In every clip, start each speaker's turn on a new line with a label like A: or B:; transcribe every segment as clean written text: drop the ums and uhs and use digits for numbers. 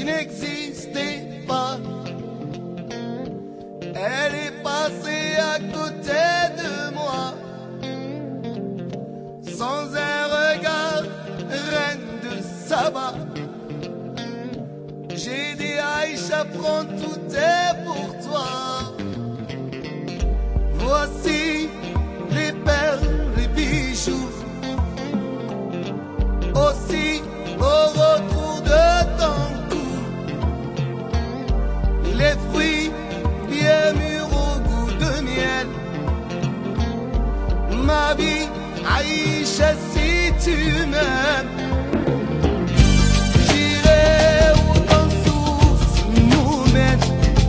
A: n'existais pas. Elle est passée à côté de moi, sans un regard, reine de Saba. J'ai dit Aïcha, prends tout est pour toi. Voici les perles, les bijoux, aussi au retour de ton cou, les fruits bien mûrs au goût de miel. Ma vie, Aïcha, si tu m'aimes, j'irai où ton souffle nous mène,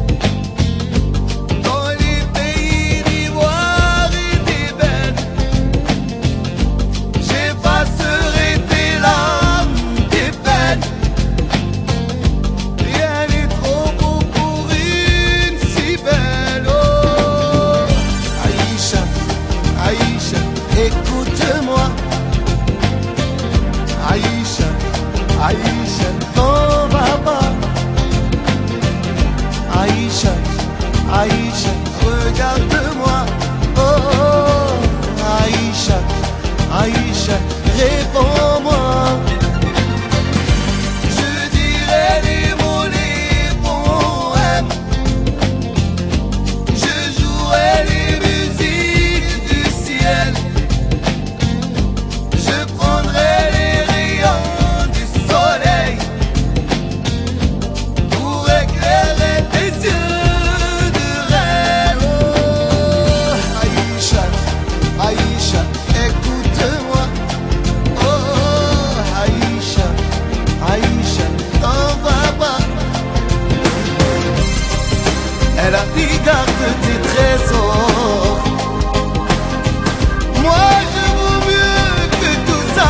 A: dans les pays d'ivoire et d'ébène. J'effacerai tes larmes, tes peines. Rien n'est trop beau pour une si belle. Oh, Aïcha, Aïcha, écoute-moi. Aïcha, Aïcha, t'en vas pas. Aïcha, Aïcha, regarde-moi. Oh, Aïcha, Aïcha, réponds-moi. Je dirai les mots, les poèmes. Je jouerai les musiques du ciel. Je prendrai les rayons du soleil pour éclairer tes yeux de rêve. Oh, Aïcha, Aïcha, écoute-moi. Oh, Aïcha, Aïcha, t'en vas pas. Elle a dit garde tes trésors. Moi je vaux mieux que tout ça.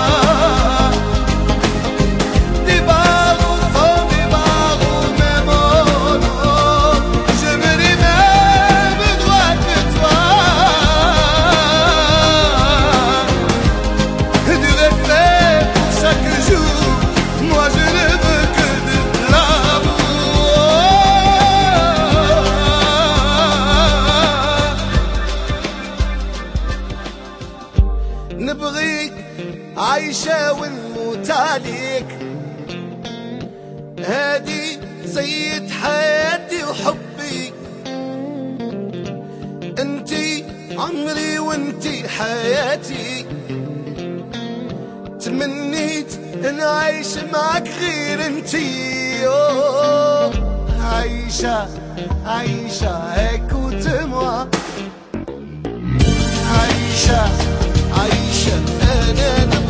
A: Des barreaux sans des barreaux, même oh non. Je me les mêmes droits que toi. Du respect pour chaque jour. Moi je ne veux que de l'amour. نبغيك عايشة ونموت عليك. هادي سيد حياتي وحبي. انتي عمري وانتي حياتي. تمنيت ان اعيش معك غير انتي. أوه، عايشة، عايشة، écoute-moi. عايشة، عايشة، أنا